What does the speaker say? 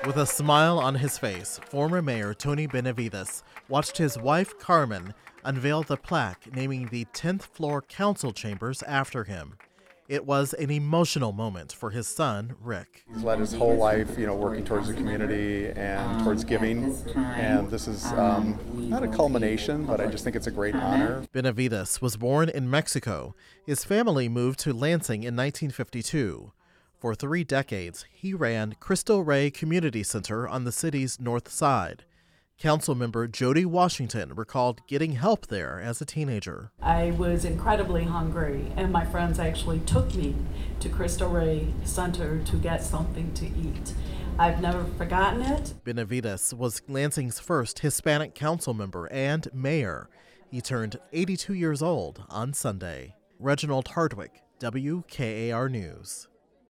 With a smile on his face, former Mayor Tony Benavides watched his wife Carmen unveil the plaque naming the 10th floor council chambers after him. It was an emotional moment for his son, Rick. He's led his whole life, working towards the community and towards giving. And this is not a culmination, but I just think it's a great honor. Benavides was born in Mexico. His family moved to Lansing in 1952. For 3 decades, he ran Cristo Rey Community Center on the city's north side. Councilmember Jody Washington recalled getting help there as a teenager. I was incredibly hungry, and my friends actually took me to Cristo Rey Center to get something to eat. I've never forgotten it. Benavides was Lansing's first Hispanic council member and mayor. He turned 82 years old on Sunday. Reginald Hardwick, WKAR News.